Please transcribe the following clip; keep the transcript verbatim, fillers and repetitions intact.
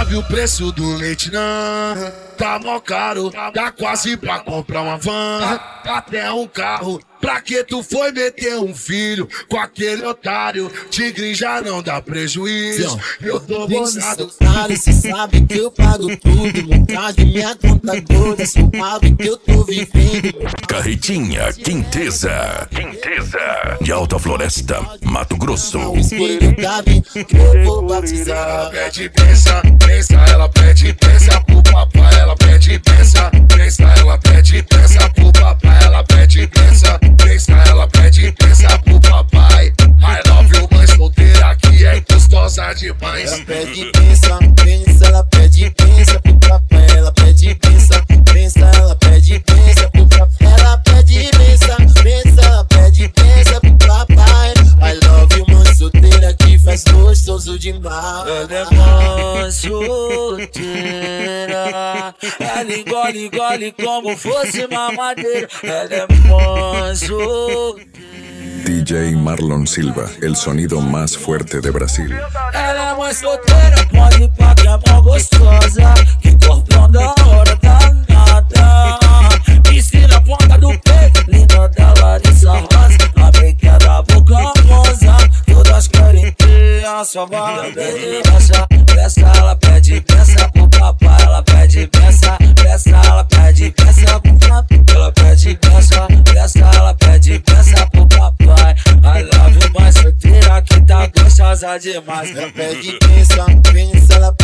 Ela viu o preço do leite, não. Tá mó caro, dá quase pra comprar uma van, até um carro. Pra que tu foi meter um filho com aquele otário? Tigre já não dá prejuízo. Eu tô bolado. Cê sabe que eu pago tudo. Montagem minha conta toda. Sabe que eu tô vivendo. Carretinha Quinteza. Quinteza. De Alta Floresta, Mato Grosso. Filho Davi, que eu vou batizar. Ela pede pensa, pensa, ela pede pensa pro papai. Ela pede pensa, pensa, ela pede pensa pro papai. Ela pede pensa, pensa, ela pede pensa pro papai. I love you, mãe solteira que é gostosa demais. Ela pede pensa, pensa, ela pede pensa pro papai. Ela pede pensa, pensa, ela pede pensa pro papai. Ela pede pensa, pensa, ela pede pensa pro papai. I love you, mãe solteira que faz gostoso demais. Ela é mãe solteira, ela engole, engole como fosse mamadeira. Ela é mãe solteira. D J Marlon Silva, el sonido más fuerte de Brasil. Ela é mãe solteira, pode pá que é mó gostosa. Que corpão da hora danada. Piscina na ponta do peito, linda da Larissa Rosa. A pequena boca rosa, todas querem ter a sua bala. Pede pensa, pensa, ela pede pensa pro papai. Ela pede pensa, pensa, ela pede pensa pro papai. Ela pede pensa, pensa, ela pede pensa pro papai. I love you, mãe solteira que tá gostosa demais. Ela pede pensa, pensa, ela